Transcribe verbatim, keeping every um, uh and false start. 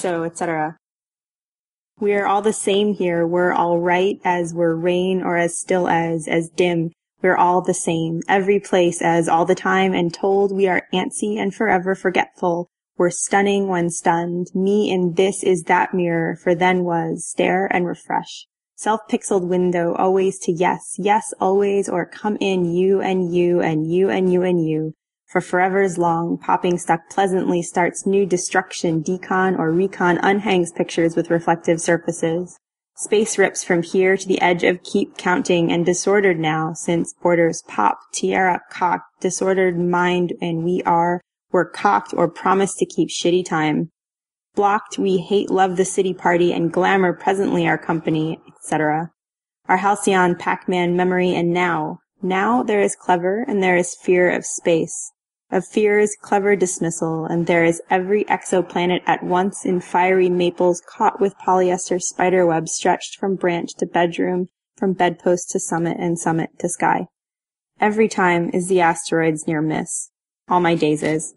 so, et cetera. We are all the same here. We're all right as we're rain or as still as, as dim. We're all the same. Every place as all the time and told we are antsy and forever forgetful. We're stunning when stunned. Me in this is that mirror, for then was. Stare and refresh. Self-pixeled window, always to yes. Yes, always, or come in, you and you and you and you and you. For forever's long, popping stuck pleasantly starts new destruction, decon or recon unhangs pictures with reflective surfaces. Space rips from here to the edge of keep counting and disordered now, since borders pop, tiara cocked, disordered mind and we are, we're cocked or promised to keep shitty time. Blocked, we hate love the city party and glamour presently our company, et cetera. Our halcyon Pac-Man memory and now. Now there is clever and there is fear of space. Of fear is clever dismissal, and there is every exoplanet at once in fiery maples caught with polyester spiderweb stretched from branch to bedroom, from bedpost to summit and summit to sky. Every time is the asteroid's near miss. All my days is.